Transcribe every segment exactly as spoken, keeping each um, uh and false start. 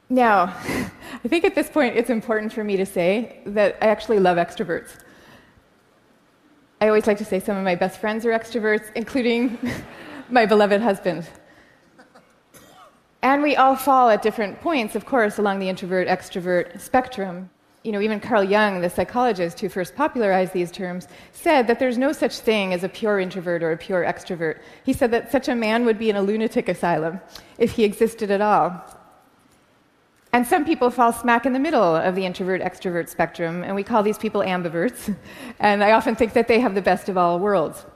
Now, I think at this point it's important for me to say that I actually love extroverts. I always like to say some of my best friends are extroverts, including my beloved husband. And we all fall at different points, of course, along the introvert-extrovert spectrum. You know, even Carl Jung, the psychologist who first popularized these terms, said that there's no such thing as a pure introvert or a pure extrovert. He said that such a man would be in a lunatic asylum if he existed at all. And some people fall smack in the middle of the introvert-extrovert spectrum, and we call these people ambiverts. And I often think that they have the best of all worlds.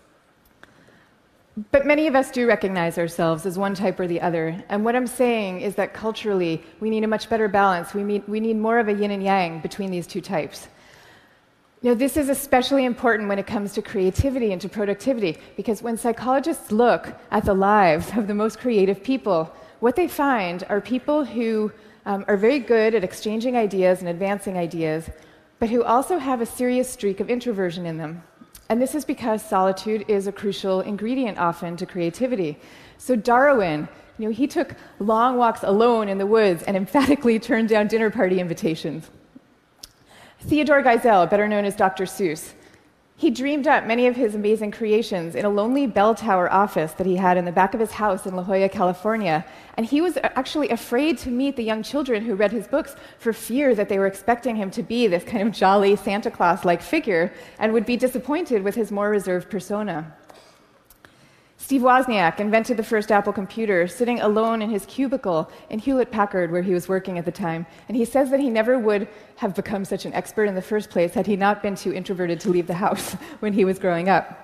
But many of us do recognize ourselves as one type or the other. And what I'm saying is that culturally, we need a much better balance. We need, we need more of a yin and yang between these two types. Now, this is especially important when it comes to creativity and to productivity, because when psychologists look at the lives of the most creative people, what they find are people who um, are very good at exchanging ideas and advancing ideas, but who also have a serious streak of introversion in them. And this is because solitude is a crucial ingredient often to creativity. So Darwin, you know, he took long walks alone in the woods and emphatically turned down dinner party invitations. Theodore Geisel, better known as Doctor Seuss, he dreamed up many of his amazing creations in a lonely bell tower office that he had in the back of his house in La Jolla, California. And he was actually afraid to meet the young children who read his books for fear that they were expecting him to be this kind of jolly Santa Claus-like figure and would be disappointed with his more reserved persona. Steve Wozniak invented the first Apple computer, sitting alone in his cubicle in Hewlett-Packard, where he was working at the time. And he says that he never would have become such an expert in the first place had he not been too introverted to leave the house when he was growing up.